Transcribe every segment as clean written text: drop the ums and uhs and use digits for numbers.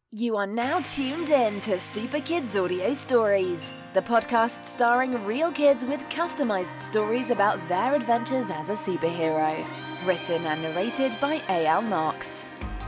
You are now tuned in to Super Kids Audio Stories, the podcast starring real kids with customized stories about their adventures as a superhero. Written and narrated by A.L. Knox.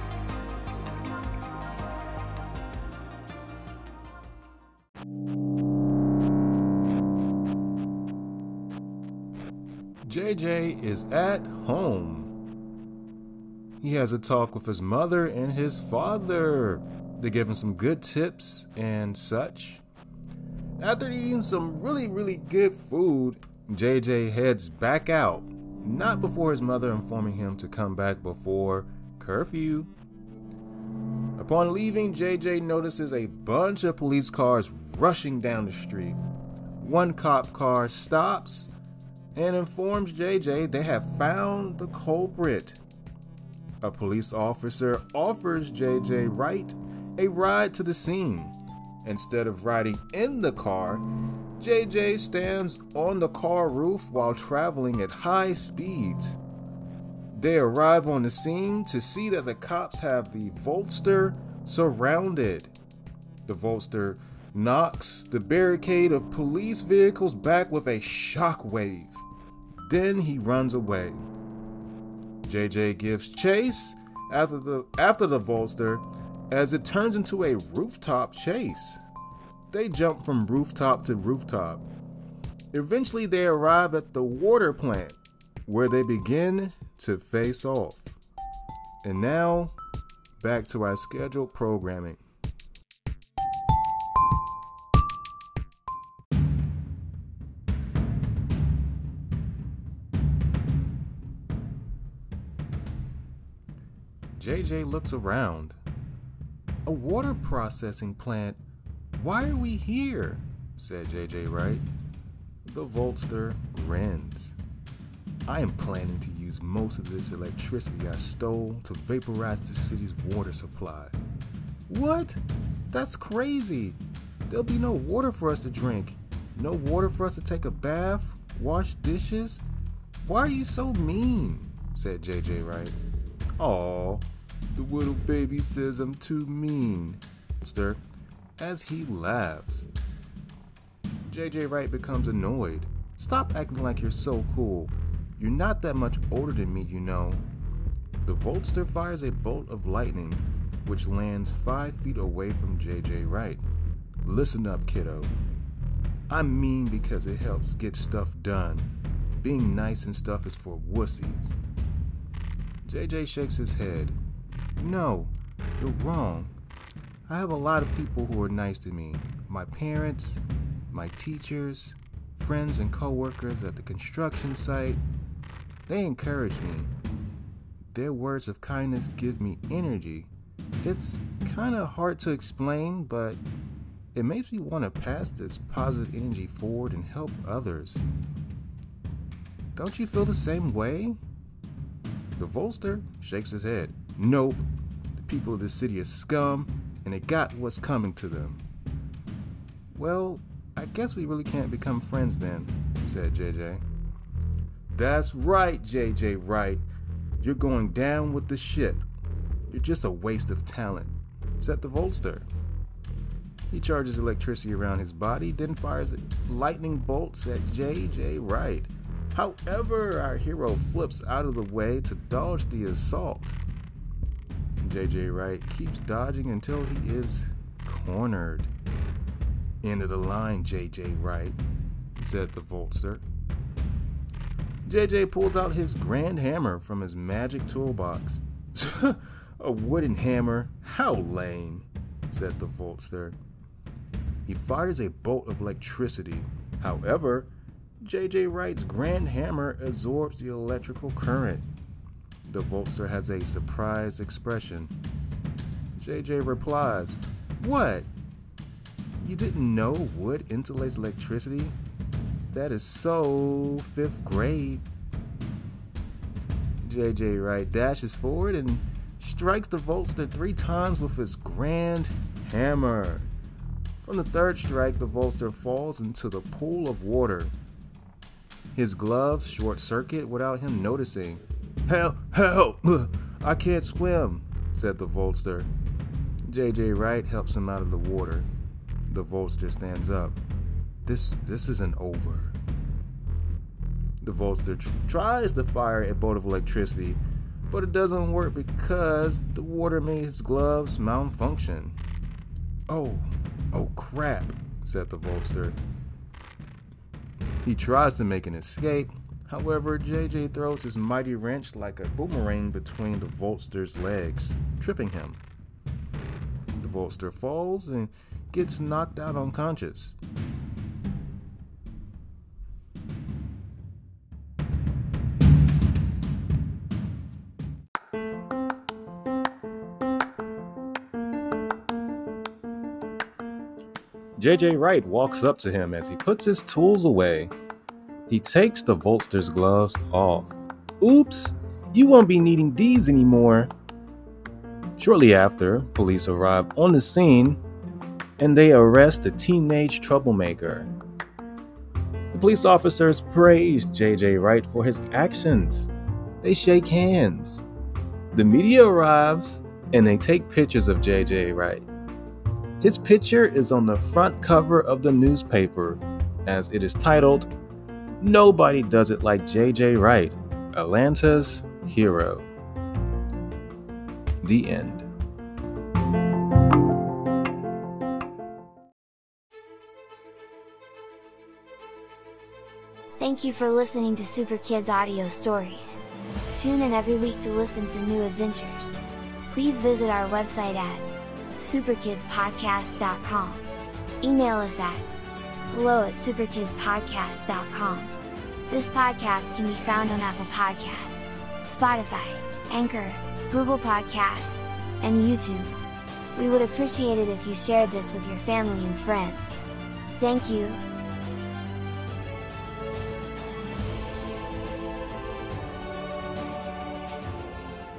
JJ is at home. He has a talk with his mother and his father. They give him some good tips and such. After eating some really good food, JJ heads back out. Not before his mother informing him to come back before curfew. Upon leaving, JJ notices a bunch of police cars rushing down the street. One cop car stops and informs JJ they have found the culprit. A police officer offers JJ Wright a ride to the scene. Instead of riding in the car, JJ stands on the car roof while traveling at high speeds. They arrive on the scene to see that the cops have the Voltster surrounded. The Voltster knocks the barricade of police vehicles back with a shockwave. Then he runs away. JJ gives chase after the Voltster as it turns into a rooftop chase. They jump from rooftop to rooftop. Eventually they arrive at the water plant where they begin to face off. And now, back to our scheduled programming. JJ looks around. A water processing plant? Why are we here? Said JJ Wright. The Voltster grins. I am planning to use most of this electricity I stole to vaporize the city's water supply. What? That's crazy. There'll be no water for us to drink. No water for us to take a bath, wash dishes. Why are you so mean? Said JJ Wright. Aw, the little baby says I'm too mean, Stir, as he laughs. JJ Wright becomes annoyed. Stop acting like you're so cool. You're not that much older than me, you know. The Voltster fires a bolt of lightning, which lands 5 feet away from JJ Wright. Listen up, kiddo. I'm mean because it helps get stuff done. Being nice and stuff is for wussies. JJ shakes his head. No, you're wrong. I have a lot of people who are nice to me. My parents, my teachers, friends and co-workers at the construction site. They encourage me. Their words of kindness give me energy. It's kind of hard to explain, but it makes me want to pass this positive energy forward and help others. Don't you feel the same way? The Voltster shakes his head. Nope. The people of this city are scum, and they got what's coming to them. Well, I guess we really can't become friends then, said JJ. That's right, JJ Wright. You're going down with the ship. You're just a waste of talent, said the Voltster. He charges electricity around his body, then fires lightning bolts at JJ Wright. However, our hero flips out of the way to dodge the assault. JJ Wright keeps dodging until he is cornered. End of the line, JJ Wright, said the Voltster. JJ pulls out his grand hammer from his magic toolbox. A wooden hammer? How lame, said the Voltster. He fires a bolt of electricity. However, JJ Wright's grand hammer absorbs the electrical current. The Voltster has a surprised expression. JJ replies, What? You didn't know wood insulates electricity? That is so 5th grade. JJ Wright dashes forward and strikes the Voltster 3 times with his grand hammer. From the 3rd strike, the Voltster falls into the pool of water. His gloves short circuit without him noticing. Help! I can't swim, said the Voltster. J.J. Wright helps him out of the water. The Voltster stands up. This isn't over. The Voltster tries to fire a bolt of electricity, but it doesn't work because the water made his gloves malfunction. Oh crap, said the Voltster. He tries to make an escape. However, J.J. throws his mighty wrench like a boomerang between the Voltster's legs, tripping him. The Voltster falls and gets knocked out unconscious. J.J. Wright walks up to him as he puts his tools away. He takes the Voltster's gloves off. Oops, you won't be needing these anymore. Shortly after, police arrive on the scene and they arrest the teenage troublemaker. The police officers praise J.J. Wright for his actions. They shake hands. The media arrives and they take pictures of J.J. Wright. His picture is on the front cover of the newspaper as it is titled, "Nobody Does It Like J.J. Wright, Atlanta's Hero." The end. Thank you for listening to Super Kids Audio Stories. Tune in every week to listen for new adventures. Please visit our website at superkidspodcast.com. Email us at hello@superkidspodcast.com. This podcast can be found on Apple Podcasts, Spotify, Anchor, Google Podcasts, and YouTube. We would appreciate it if you shared this with your family and friends. Thank you,